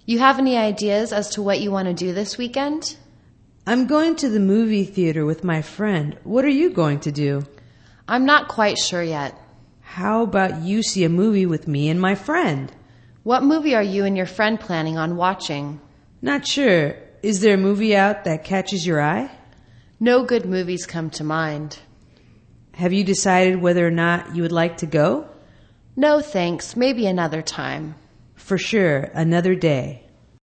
You have any ideas as to what you want to do this weekend? I'm going to the movie theater with my friend. What are you going to do? I'm not quite sure yet. How about you see a movie with me and my friend? What movie are you and your friend planning on watching? Not sure. Is there a movie out that catches your eye? No good movies come to mind. Have you decided whether or not you would like to go? No thanks, maybe another time. For sure, another day.